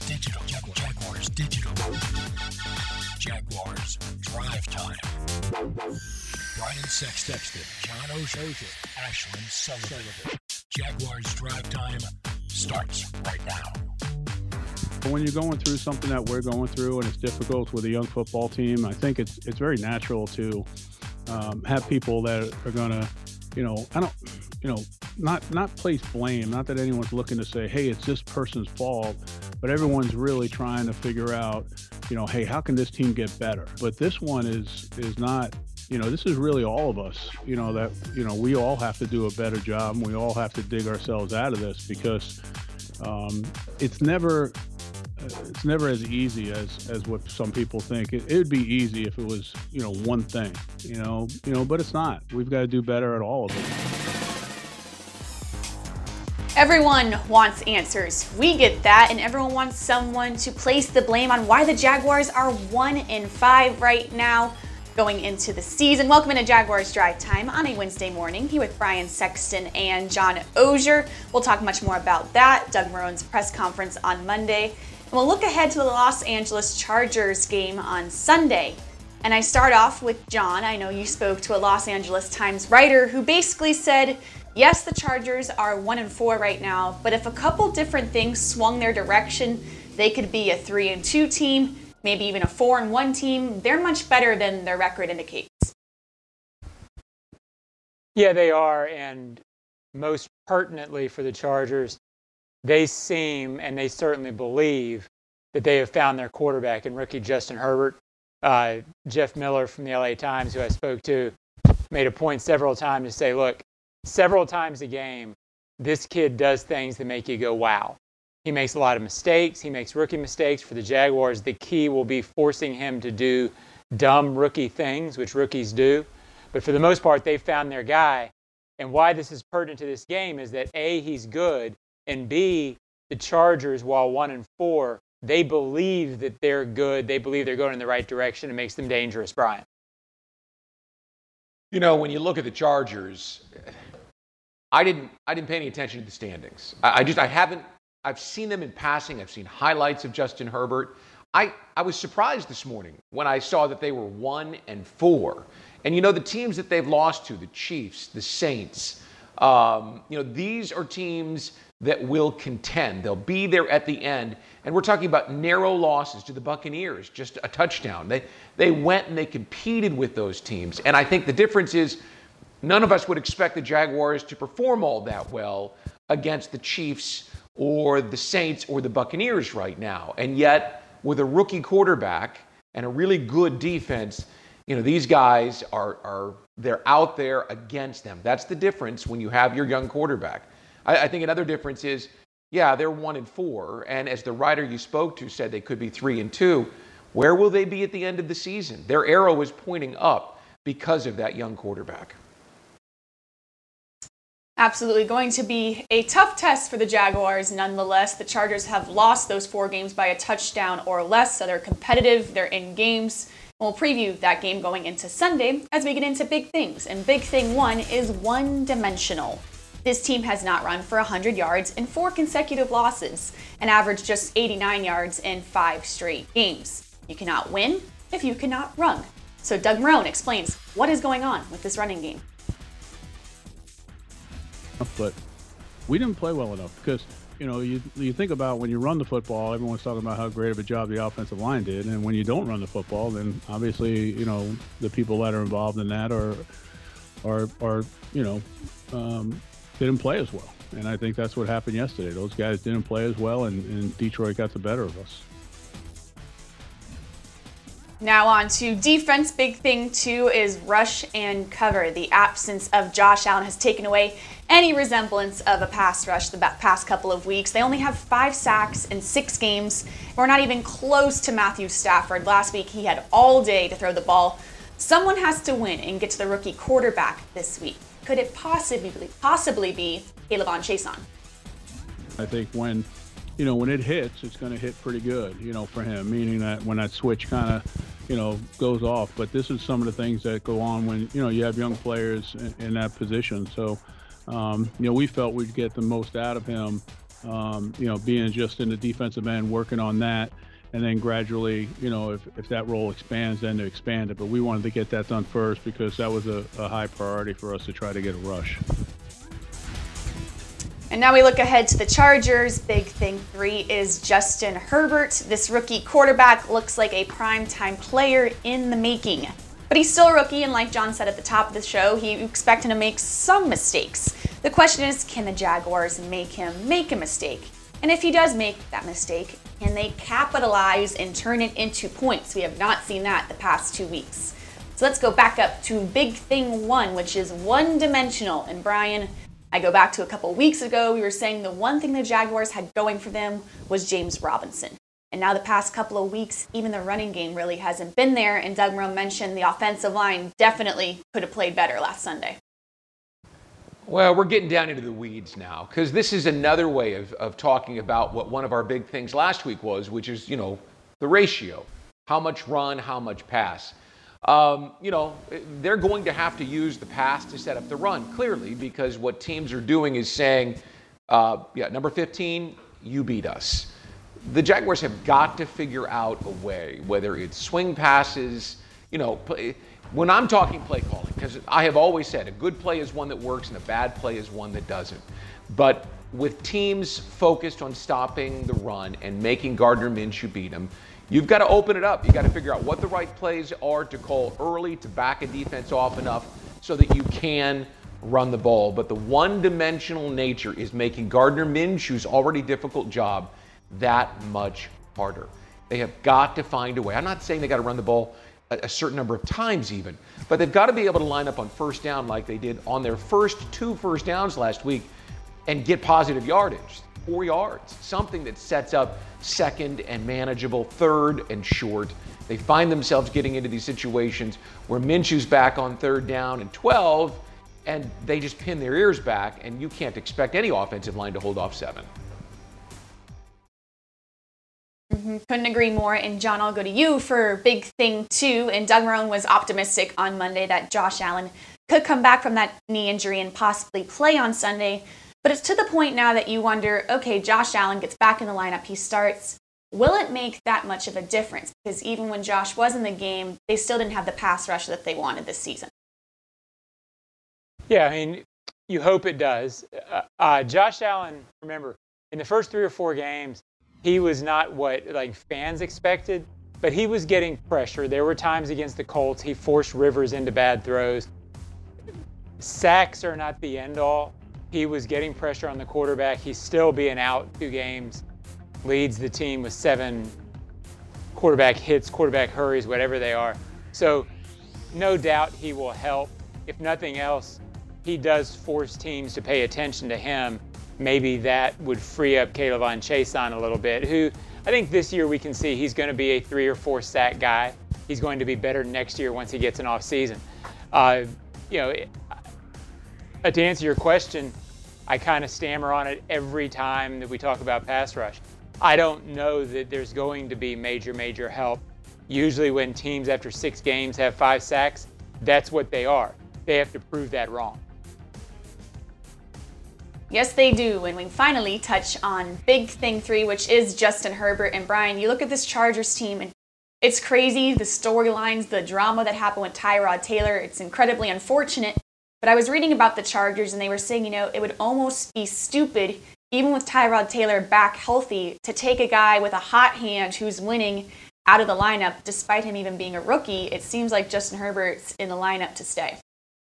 Digital. Jaguars Digital. Jaguars Drive Time. Brian Sexton, John Oehser, Ashlyn Sullivan. Jaguars Drive Time starts right now. When you're going through something that we're going through and it's difficult with a young football team, I think it's very natural to have people that are going to, not place blame. Not that anyone's looking to say, hey, it's this person's fault, but everyone's really trying to figure out, hey, how can this team get better? But this one is not, this is really all of us, that, we all have to do a better job and we all have to dig ourselves out of this because it's never as easy as what some people think. It would be easy if it was, one thing, but it's not. We've got to do better at all of it. Everyone wants answers. We get that, and everyone wants someone to place the blame on why the Jaguars are 1-5 right now going into the season. Welcome into Jaguars Drive Time on a Wednesday morning here with Brian Sexton and John Oehser. We'll talk much more about that, Doug Marrone's press conference on Monday, and we'll look ahead to the Los Angeles Chargers game on Sunday. And I start off with John. I know you spoke to a Los Angeles Times writer who basically said, yes, the Chargers are 1-4 right now, but if a couple different things swung their direction, they could be a 3-2 team, maybe even a 4-1 team. They're much better than their record indicates. Yeah, they are, and most pertinently for the Chargers, they seem, and they certainly believe, that they have found their quarterback in rookie Justin Herbert. Jeff Miller from the LA Times, who I spoke to, made a point several times to say, look, several times a game, this kid does things that make you go, wow. He makes a lot of mistakes. He makes rookie mistakes. For the Jaguars, the key will be forcing him to do dumb rookie things, which rookies do. But for the most part, they've found their guy. And why this is pertinent to this game is that A, he's good, and B, the Chargers, while 1-4, they believe that they're good. They believe they're going in the right direction. It makes them dangerous, Brian. When you look at the Chargers, I didn't pay any attention to the standings. I've seen them in passing. I've seen highlights of Justin Herbert. I was surprised this morning when I saw that they were 1-4. And the teams that they've lost to, the Chiefs, the Saints, these are teams that will contend. They'll be there at the end. And we're talking about narrow losses to the Buccaneers, just a touchdown. They went and they competed with those teams. And I think the difference is none of us would expect the Jaguars to perform all that well against the Chiefs or the Saints or the Buccaneers right now. And yet, with a rookie quarterback and a really good defense, these guys they're out there against them. That's the difference when you have your young quarterback. I think another difference is, yeah, they're 1-4. And as the writer you spoke to said, they could be 3-2. Where will they be at the end of the season? Their arrow is pointing up because of that young quarterback. Absolutely going to be a tough test for the Jaguars. Nonetheless, the Chargers have lost those 4 games by a touchdown or less, so they're competitive, they're in games. We'll preview that game going into Sunday as we get into big things. And big thing 1 is one-dimensional. This team has not run for 100 yards in 4 consecutive losses and averaged just 89 yards in 5 straight games. You cannot win if you cannot run. So Doug Marrone explains what is going on with this running game. But we didn't play well enough because, you think about when you run the football, everyone's talking about how great of a job the offensive line did. And when you don't run the football, then obviously, the people that are involved in that didn't play as well. And I think that's what happened yesterday. Those guys didn't play as well, and Detroit got the better of us. Now on to defense. Big thing 2 is rush and cover. The absence of Josh Allen has taken away any resemblance of a pass rush the past couple of weeks. They only have 5 sacks in 6 games. We're not even close to Matthew Stafford. Last week he had all day to throw the ball. Someone has to win and get to the rookie quarterback this week. Could it possibly be K'Lavon Chaisson? I think when it hits, it's going to hit pretty good, for him, meaning that when that switch kind of, goes off. But this is some of the things that go on when, you have young players in that position. So, we felt we'd get the most out of him being just in the defensive end, working on that. And then gradually, if that role expands, then to expand it. But we wanted to get that done first because that was a high priority for us to try to get a rush. And now we look ahead to the Chargers. Big thing 3 is Justin Herbert. This rookie quarterback looks like a primetime player in the making. But he's still a rookie, and like John said at the top of the show, you expect him to make some mistakes. The question is, can the Jaguars make him make a mistake? And if he does make that mistake, can they capitalize and turn it into points? We have not seen that the past 2 weeks. So let's go back up to big thing 1, which is one-dimensional. And Brian, I go back to a couple weeks ago, we were saying the one thing the Jaguars had going for them was James Robinson. And now the past couple of weeks, even the running game really hasn't been there. And Doug Marrone mentioned the offensive line definitely could have played better last Sunday. Well, we're getting down into the weeds now, because this is another way of talking about what one of our big things last week was, which is, the ratio. How much run, how much pass. They're going to have to use the pass to set up the run, clearly, because what teams are doing is saying, number 15, you beat us. The Jaguars have got to figure out a way, whether it's swing passes, when I'm talking play calling, because I have always said a good play is one that works and a bad play is one that doesn't. But with teams focused on stopping the run and making Gardner Minshew beat them, you've got to open it up. You've got to figure out what the right plays are to call early to back a defense off enough so that you can run the ball. But the one-dimensional nature is making Gardner Minshew's already difficult job that much harder. They have got to find a way. I'm not saying they got to run the ball a certain number of times even, but they've got to be able to line up on first down like they did on their first 2 first downs last week and get positive yardage, 4 yards, something that sets up second and manageable, third and short. They find themselves getting into these situations where Minshew's back on 3rd down and 12, and they just pin their ears back, and you can't expect any offensive line to hold off 7. Couldn't agree more. And John, I'll go to you for big thing 2. And Doug Marrone was optimistic on Monday that Josh Allen could come back from that knee injury and possibly play on Sunday. But it's to the point now that you wonder, okay, Josh Allen gets back in the lineup, he starts. Will it make that much of a difference? Because even when Josh was in the game, they still didn't have the pass rush that they wanted this season. Yeah, I mean, you hope it does. Josh Allen, remember, in the first 3 or 4 games, he was not what fans expected, but he was getting pressure. There were times against the Colts he forced Rivers into bad throws. Sacks are not the end all. He was getting pressure on the quarterback. He's still being out 2 games, leads the team with 7 quarterback hits, quarterback hurries, whatever they are. So no doubt he will help. If nothing else, he does force teams to pay attention to him. Maybe that would free up K'Lavon Chaisson a little bit, who I think this year we can see he's going to be a 3 or 4 sack guy. He's going to be better next year once he gets an off season. To answer your question, I kind of stammer on it every time that we talk about pass rush. I don't know that there's going to be major help. Usually when teams after 6 games have 5 sacks, that's what they are. They have to prove that wrong. Yes, they do. And we finally touch on big thing 3, which is Justin Herbert. And Brian, you look at this Chargers team, and it's crazy, the storylines, the drama that happened with Tyrod Taylor. It's incredibly unfortunate. But I was reading about the Chargers, and they were saying, it would almost be stupid, even with Tyrod Taylor back healthy, to take a guy with a hot hand who's winning out of the lineup, despite him even being a rookie. It seems like Justin Herbert's in the lineup to stay.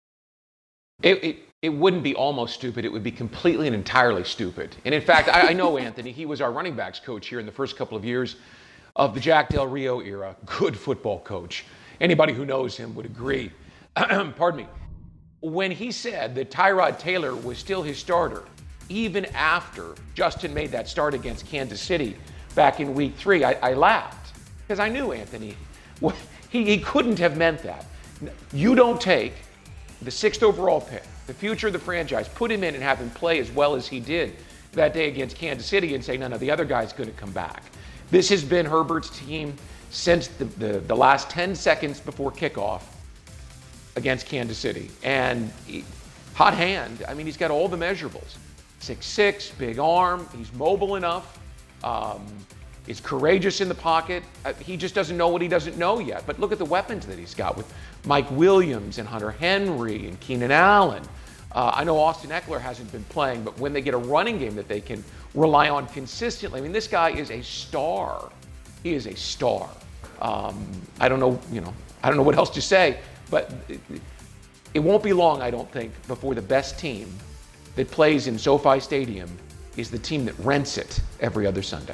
It wouldn't be almost stupid. It would be completely and entirely stupid. And in fact, I know Anthony. He was our running backs coach here in the first couple of years of the Jack Del Rio era. Good football coach. Anybody who knows him would agree. Pardon me. When he said that Tyrod Taylor was still his starter, even after Justin made that start against Kansas City back in week 3, I laughed. Because I knew, Anthony, he couldn't have meant that. You don't take the 6th overall pick, the future of the franchise, put him in and have him play as well as he did that day against Kansas City and say, no, the other guy's going to come back. This has been Herbert's team since the last 10 seconds before kickoff against Kansas City. And hot hand, I mean, he's got all the measurables. 6'6", big arm. He's mobile enough. Is courageous in the pocket. He just doesn't know what he doesn't know yet. But look at the weapons that he's got with Mike Williams and Hunter Henry and Keenan Allen. I know Austin Eckler hasn't been playing, but when they get a running game that they can rely on consistently, I mean, this guy is a star. He is a star. I don't know what else to say, but it won't be long, I don't think, before the best team that plays in SoFi Stadium is the team that rents it every other Sunday.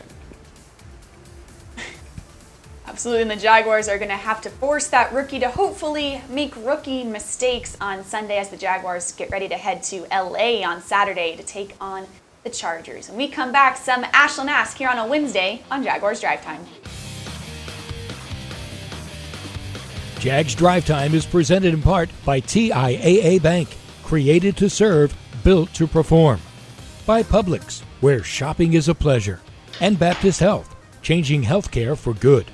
Absolutely, and the Jaguars are going to have to force that rookie to hopefully make rookie mistakes on Sunday as the Jaguars get ready to head to LA on Saturday to take on the Chargers. When we come back, some Ashlyn Ask here on a Wednesday on Jaguars Drive Time. Jags Drive Time is presented in part by TIAA Bank, created to serve, built to perform. By Publix, where shopping is a pleasure. And Baptist Health, changing healthcare for good.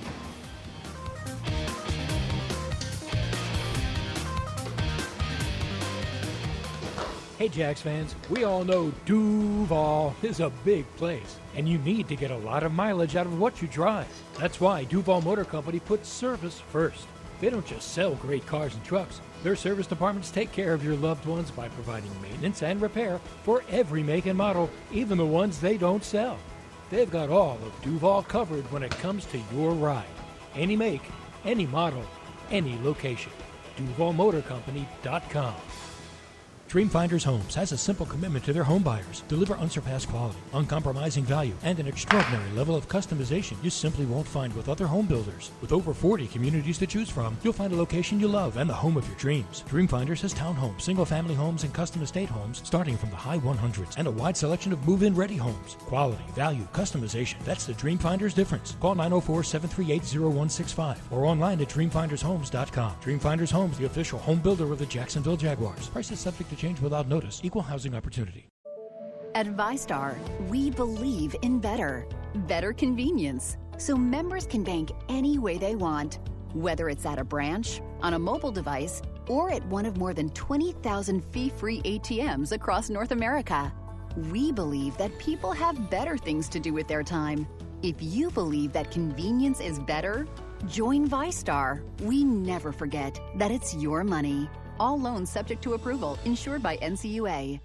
Hey Jags fans, we all know Duval is a big place, and you need to get a lot of mileage out of what you drive. That's why Duval Motor Company puts service first. They don't just sell great cars and trucks. Their service departments take care of your loved ones by providing maintenance and repair for every make and model, even the ones they don't sell. They've got all of Duval covered when it comes to your ride. Any make, any model, any location. DuvalMotorCompany.com. Dreamfinders Homes has a simple commitment to their home buyers. Deliver unsurpassed quality, uncompromising value, and an extraordinary level of customization you simply won't find with other home builders. With over 40 communities to choose from, you'll find a location you love and the home of your dreams. Dreamfinders has townhomes, single-family homes, and custom estate homes starting from the high 100s and a wide selection of move-in ready homes. Quality, value, customization. That's the Dreamfinders difference. Call 904-738-0165 or online at dreamfindershomes.com. Dreamfinders Homes, the official home builder of the Jacksonville Jaguars. Prices subject to change without notice. Equal housing opportunity. At VyStar, we believe in better convenience, so members can bank any way they want, whether it's at a branch, on a mobile device, or at one of more than 20,000 fee-free ATMs across North America. We believe that people have better things to do with their time. If you believe that convenience is better, join VyStar. We never forget that it's your money. All loans subject to approval, insured by NCUA.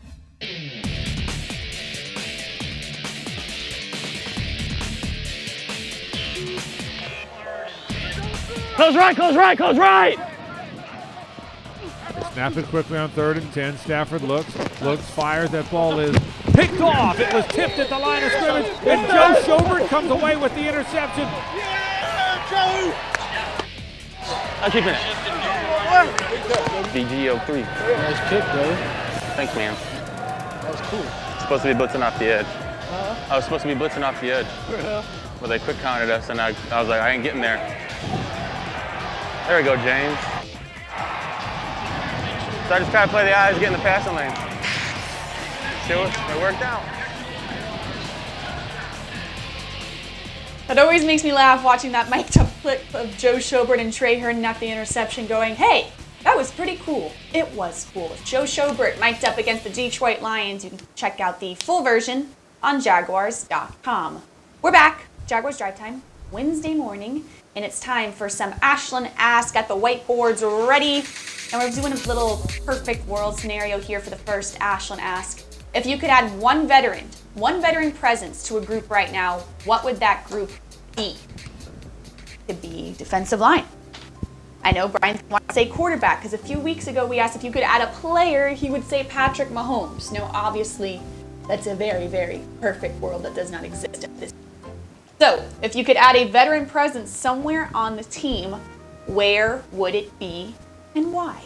Close right, close right, close right! They snap it quickly on 3rd and 10. Stafford looks, fires. That ball is picked off. It was tipped at the line of scrimmage, and Joe Schobert comes away with the interception. Yeah, Joe! I'll keep it. BG03. Nice kick, bro. Thanks, man. That was cool. Supposed to be blitzing off the edge. I was supposed to be blitzing off the edge. But they quick counted us, and I was like, I ain't getting there. There we go, James. So I just gotta play the eyes, get in the passing lane. See what? It worked out. That always makes me laugh watching that mic'd up clip of Joe Schobert and Trey Herndon at the interception going, hey, that was pretty cool. It was cool. Joe Schobert mic'd up against the Detroit Lions. You can check out the full version on Jaguars.com. We're back, Jaguars Drive Time, Wednesday morning, and it's time for some Ashlyn Ask. Got the whiteboards ready, and we're doing a little perfect world scenario here for the first Ashlyn Ask. If you could add one veteran presence to a group right now, what would that group be? It could be defensive line. I know Brian wants to say quarterback, because a few weeks ago we asked if you could add a player, he would say Patrick Mahomes. No, obviously, that's a very, very perfect world that does not exist at this point. So, if you could add a veteran presence somewhere on the team, where would it be and why?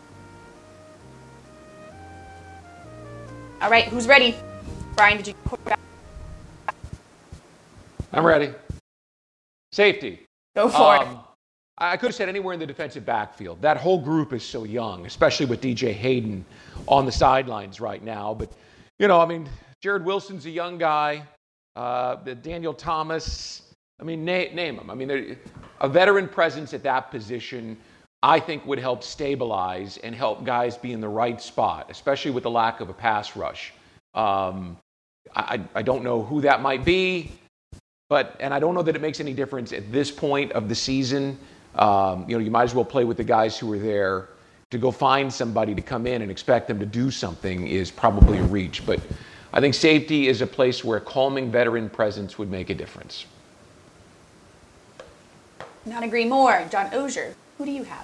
All right, who's ready? Brian, did you quarterback? I'm ready. Safety. Go for it. I could have said anywhere in the defensive backfield. That whole group is so young, especially with DJ Hayden on the sidelines right now. But, Jared Wilson's a young guy. Daniel Thomas. Name them. A veteran presence at that position, I think, would help stabilize and help guys be in the right spot, especially with the lack of a pass rush I don't know who that might be, and I don't know that it makes any difference at this point of the season. You might as well play with the guys who are there. To go find somebody to come in and expect them to do something is probably a reach. But I think safety is a place where calming veteran presence would make a difference. Not agree more. John Oehser, who do you have?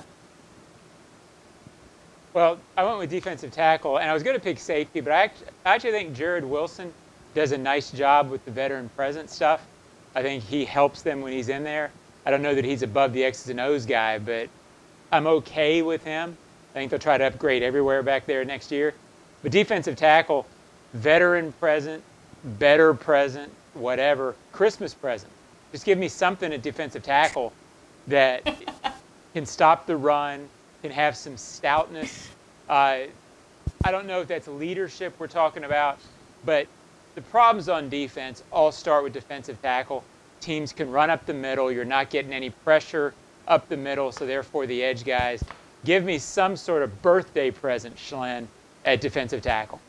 Well, I went with defensive tackle, and I was going to pick safety, but I actually think Jared Wilson does a nice job with the veteran presence stuff. I think he helps them when he's in there. I don't know that he's above the X's and O's guy, but I'm okay with him. I think they'll try to upgrade everywhere back there next year. But defensive tackle, veteran present, better present, whatever, Christmas present. Just give me something at defensive tackle that can stop the run, can have some stoutness. I don't know if that's leadership we're talking about, but the problems on defense all start with defensive tackle. Teams can run up the middle. You're not getting any pressure up the middle, so therefore the edge guys. Give me some sort of birthday present, Schlen, at defensive tackle.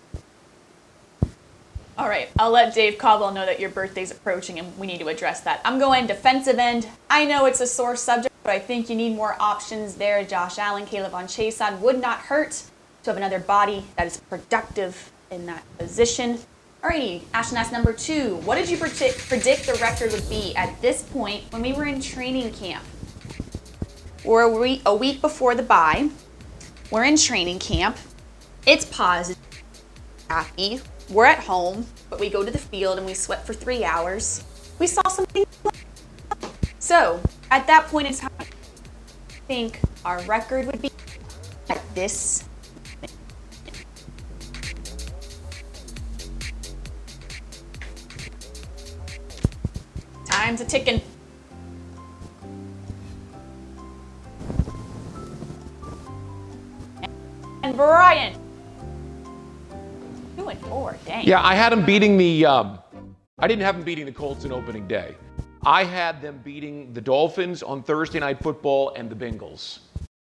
All right, I'll let Dave Caldwell know that your birthday's approaching and we need to address that. I'm going defensive end. I know it's a sore subject, but I think you need more options there. Josh Allen, Caleb on Chason would not hurt to have another body that is productive in that position. All righty, Ashton number 2. What did you predict the record would be at this point when we were in training camp? We're a week before the bye. We're in training camp. It's positive, happy. We're at home, but we go to the field and we sweat for 3 hours. We saw something. So, at that point in time, I think our record would be at this. Time's a ticking. And Brian. 2-4, dang. Yeah, I had them beating the. I didn't have them beating the Colts in opening day. I had them beating the Dolphins on Thursday Night Football and the Bengals.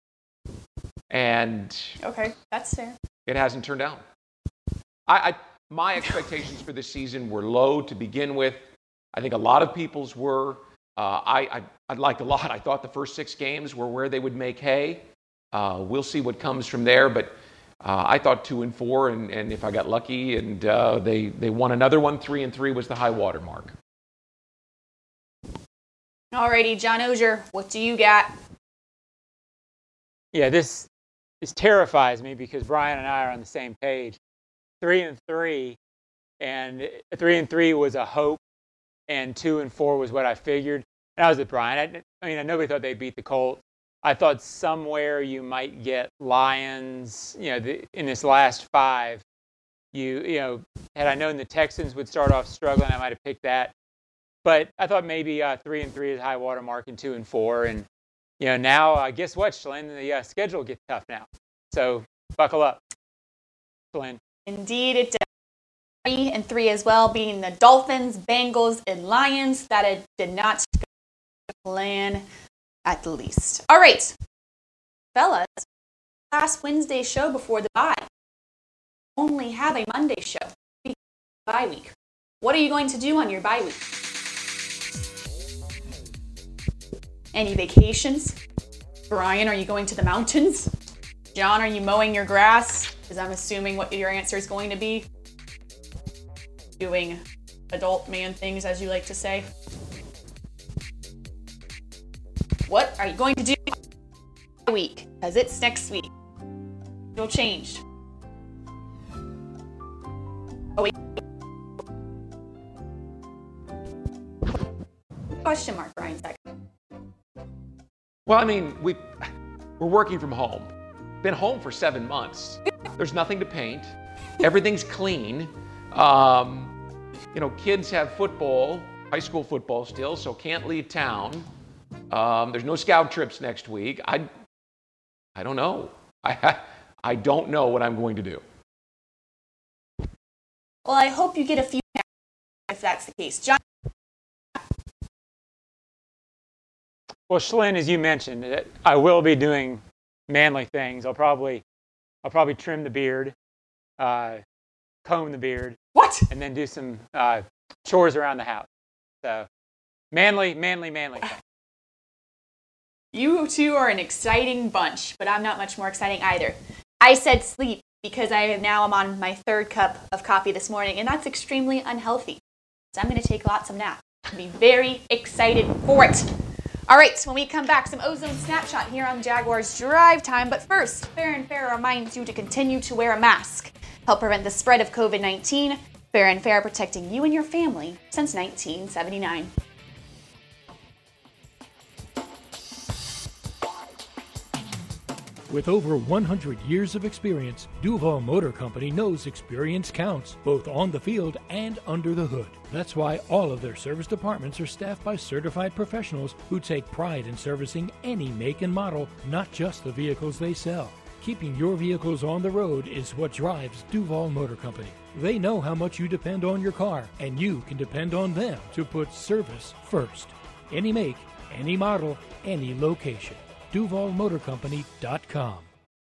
And okay, that's fair. It hasn't turned out. My expectations for this season were low to begin with. I think a lot of people's were. I liked a lot. I thought the first 6 games were where they would make hay. We'll see what comes from there, but I thought 2-4, and if I got lucky, and they won another one, 3-3 was the high water mark. Alrighty, John Oehser, what do you got? Yeah, this terrifies me because Brian and I are on the same page. 3-3, and 3-3 was a hope, and 2-4 was what I figured. And I was with Brian. I mean, nobody thought they'd beat the Colts. I thought somewhere you might get Lions, in this last 5. Had I known the Texans would start off struggling, I might have picked that. But I thought maybe 3-3 is high water mark and 2-4. And, now, guess what, Schlen? The schedule gets tough now. So buckle up, Schlen. Indeed, it did. 3-3 as well, beating the Dolphins, Bengals, and Lions. That it did not plan at the least. All right, fellas, last Wednesday show before the bye. Only have a Monday show. Bye week. What are you going to do on your bye week? Any vacations? Brian, are you going to the mountains? John, are you mowing your grass? Because I'm assuming what your answer is going to be. Doing adult man things, as you like to say. What are you going to do this week? Because it's next week. It'll change. Oh, wait. Question mark, Brian second. Well, I mean, we're working from home. Been home for 7 months. There's nothing to paint. Everything's clean. Kids have football, high school football still, so can't leave town. There's no scout trips next week. I don't know. I don't know what I'm going to do. Well, I hope you get a few if that's the case. John. Well, Schlen, as you mentioned, I will be doing manly things. I'll probably trim the beard. comb the beard. What? And then do some chores around the house. So manly. You two are an exciting bunch, but I'm not much more exciting either. I said sleep because I'm on my 3rd cup of coffee this morning, and that's extremely unhealthy. So I'm going to take lots of naps. I'll be very excited for it. All right, when we come back, some Ozone Snapshot here on Jaguars Drive Time. But first, Fair & Fair reminds you to continue to wear a mask. Help prevent the spread of COVID-19. Fair & Fair, protecting you and your family since 1979. With over 100 years of experience, Duval Motor Company knows experience counts, both on the field and under the hood. That's why all of their service departments are staffed by certified professionals who take pride in servicing any make and model, not just the vehicles they sell. Keeping your vehicles on the road is what drives Duval Motor Company. They know how much you depend on your car, and you can depend on them to put service first. Any make, any model, any location. DuvalMotorCompany.com.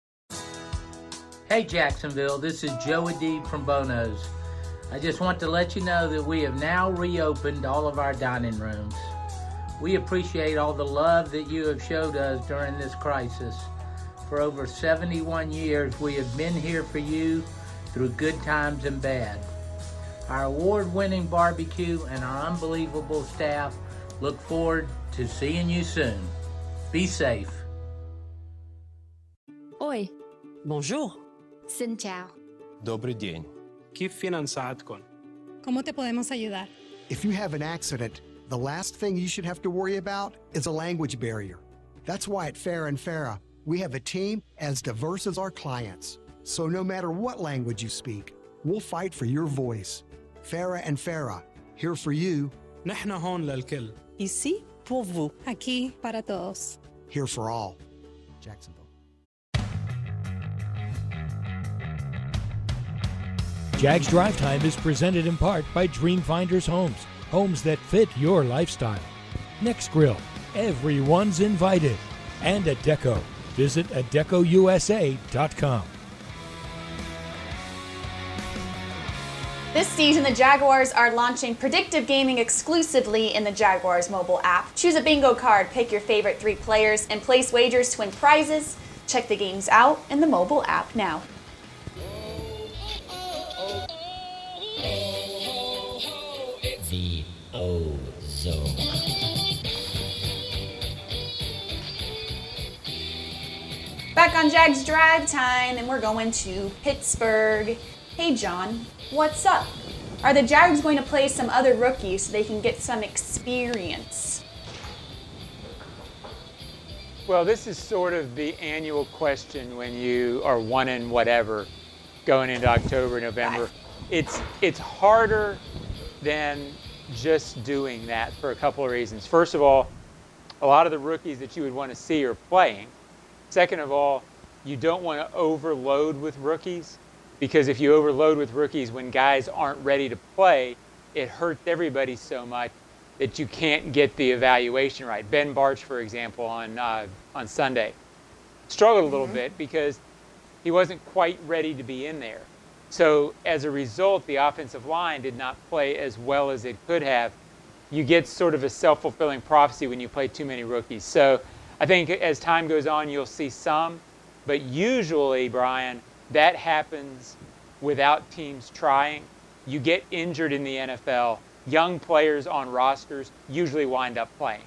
Hey Jacksonville, this is Joe Adib from Bono's. I just want to let you know that we have now reopened all of our dining rooms. We appreciate all the love that you have showed us during this crisis. For over 71 years, we have been here for you through good times and bad. Our award-winning barbecue and our unbelievable staff look forward to seeing you soon. Be safe. Oi. Bonjour. Xin chào. Добрый день. كيف فينا نساعدكم? ¿Cómo te podemos ayudar? If you have an accident, the last thing you should have to worry about is a language barrier. That's why at Farah & Farah, we have a team as diverse as our clients. So no matter what language you speak, we'll fight for your voice. Farah & Farah, here for you. نحن هون للكل. Ici pour vous. Aquí para todos. Here for all. Jacksonville. Jags Drive Time is presented in part by Dreamfinders Homes, homes that fit your lifestyle. Next Grill, everyone's invited. And Adecco. Visit ADECOUSA.com. This season, the Jaguars are launching predictive gaming exclusively in the Jaguars mobile app. Choose a bingo card, pick your favorite 3 players, and place wagers to win prizes. Check the games out in the mobile app now. The Ozone. Back on Jags Drive Time, and we're going to Pittsburgh. Hey, John, what's up? Are the Jags going to play some other rookies so they can get some experience? Well, this is sort of the annual question when you are one in whatever going into October, November. It's harder than just doing that for a couple of reasons. First of all, a lot of the rookies that you would want to see are playing. Second of all, you don't want to overload with rookies, because if you overload with rookies when guys aren't ready to play, it hurts everybody so much that you can't get the evaluation right. Ben Bartch, for example, on Sunday, struggled a little bit because he wasn't quite ready to be in there. So as a result, the offensive line did not play as well as it could have. You get sort of a self-fulfilling prophecy when you play too many rookies. So I think as time goes on, you'll see some. But usually, Brian, that happens without teams trying. You get injured in the NFL. Young players on rosters usually wind up playing.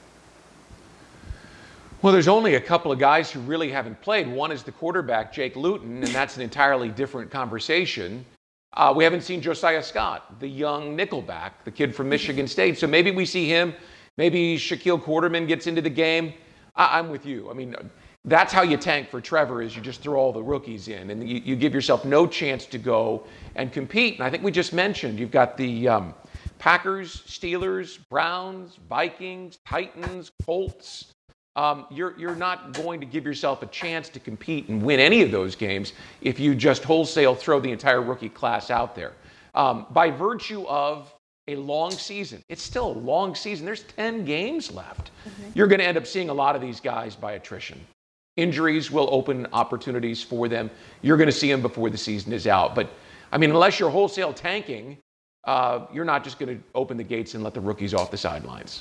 Well, there's only a couple of guys who really haven't played. One is the quarterback, Jake Luton, and that's an entirely different conversation. We haven't seen Josiah Scott, the young nickelback, the kid from Michigan State. So maybe we see him. Maybe Shaquille Quarterman gets into the game. I'm with you. I mean, that's how you tank for Trevor, is you just throw all the rookies in, and you give yourself no chance to go and compete. And I think we just mentioned you've got the Packers, Steelers, Browns, Vikings, Titans, Colts. You're not going to give yourself a chance to compete and win any of those games if you just wholesale throw the entire rookie class out there. By virtue of a long season, it's still a long season. There's 10 games left. You're going to end up seeing a lot of these guys by attrition. Injuries will open opportunities for them. You're going to see them before the season is out. But I mean, unless you're wholesale tanking, you're not just going to open the gates and let the rookies off the sidelines.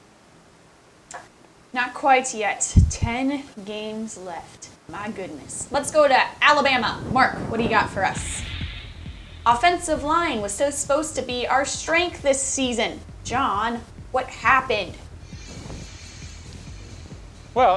Not quite yet. 10 games left. My goodness. Let's go to Alabama. Mark, what do you got for us? Offensive line was so supposed to be our strength this season. John, what happened? Well,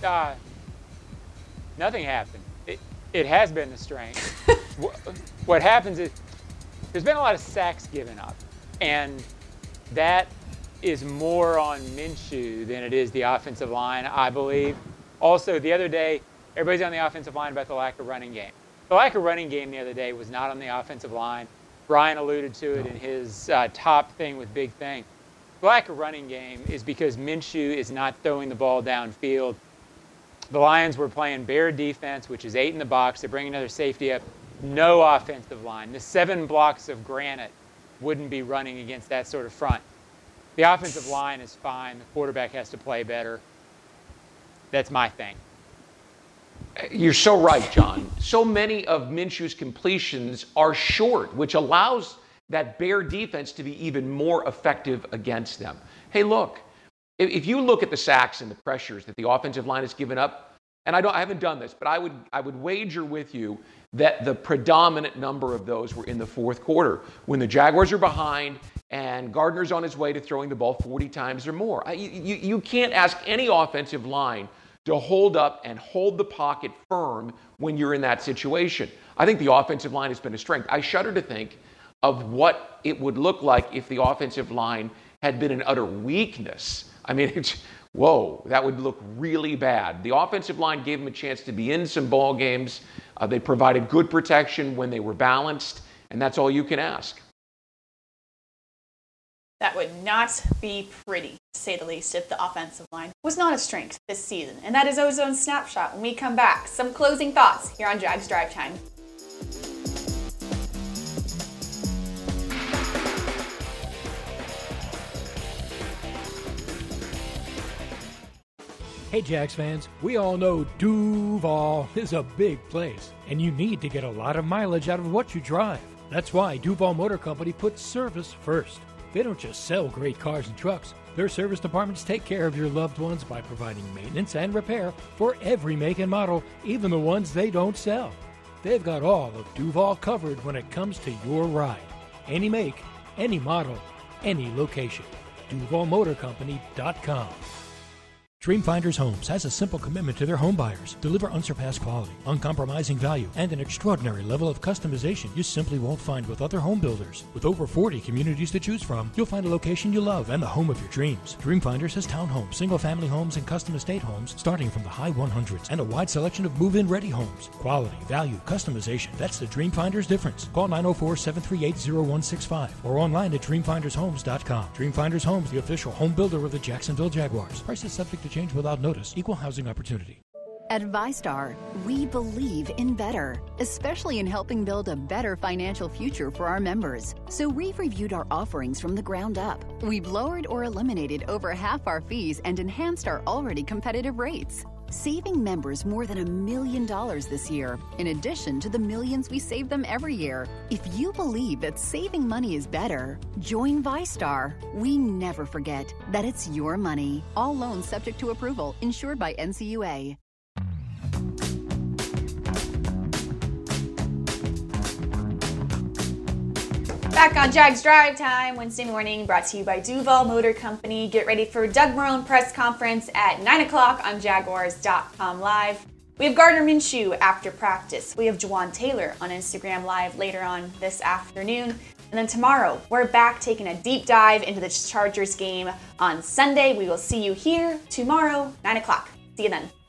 nothing happened. It has been the strength. What happens is there's been a lot of sacks given up, and that is more on Minshew than it is the offensive line, I believe. Also, the other day, everybody's on the offensive line about the lack of running game. The lack of running game the other day was not on the offensive line. Brian alluded to it in his top thing with Big Thing. The lack of running game is because Minshew is not throwing the ball downfield. The Lions were playing bear defense, which is 8 in the box. They bring another safety up. No offensive line. The 7 blocks of granite wouldn't be running against that sort of front. The offensive line is fine. The quarterback has to play better. That's my thing. You're so right, John. So many of Minshew's completions are short, which allows that bear defense to be even more effective against them. Hey, look, if you look at the sacks and the pressures that the offensive line has given up, and I haven't done this, but I would wager with you that the predominant number of those were in the fourth quarter when the Jaguars are behind and Gardner's on his way to throwing the ball 40 times or more. You can't ask any offensive line to hold up and hold the pocket firm when you're in that situation. I think the offensive line has been a strength. I shudder to think of what it would look like if the offensive line had been an utter weakness. I mean, whoa, that would look really bad. The offensive line gave them a chance to be in some ball games. They provided good protection when they were balanced, and that's all you can ask. That would not be pretty, to say the least, if the offensive line was not a strength this season. And that is Ozone Snapshot. When we come back, some closing thoughts here on Jags Drive Time. Hey Jags fans, we all know Duval is a big place, and you need to get a lot of mileage out of what you drive. That's why Duval Motor Company puts service first. They don't just sell great cars and trucks. Their service departments take care of your loved ones by providing maintenance and repair for every make and model, even the ones they don't sell. They've got all of Duval covered when it comes to your ride. Any make, any model, any location. DuvalMotorCompany.com. Dreamfinders Homes has a simple commitment to their home buyers. Deliver unsurpassed quality, uncompromising value, and an extraordinary level of customization you simply won't find with other home builders. With over 40 communities to choose from, you'll find a location you love and the home of your dreams. Dreamfinders has townhomes, single-family homes, and custom estate homes starting from the high 100s and a wide selection of move-in ready homes. Quality, value, customization. That's the Dreamfinders difference. Call 904-738-0165 or online at dreamfindershomes.com. Dreamfinders Homes, the official home builder of the Jacksonville Jaguars. Prices subject to change without notice. Equal housing opportunity. At VyStar, we believe in better, especially in helping build a better financial future for our members. So we've reviewed our offerings from the ground up. We've lowered or eliminated over half our fees and enhanced our already competitive rates, saving members more than $1 million this year, in addition to the millions we save them every year. If you believe that saving money is better, join VyStar. We never forget that it's your money. All loans subject to approval, insured by NCUA. Back on Jags Drive Time, Wednesday morning, brought to you by Duval Motor Company. Get ready for Doug Marrone press conference at 9 o'clock on Jaguars.com Live. We have Gardner Minshew after practice. We have Juwan Taylor on Instagram Live later on this afternoon. And then tomorrow, we're back taking a deep dive into the Chargers game on Sunday. We will see you here tomorrow, 9 o'clock. See you then.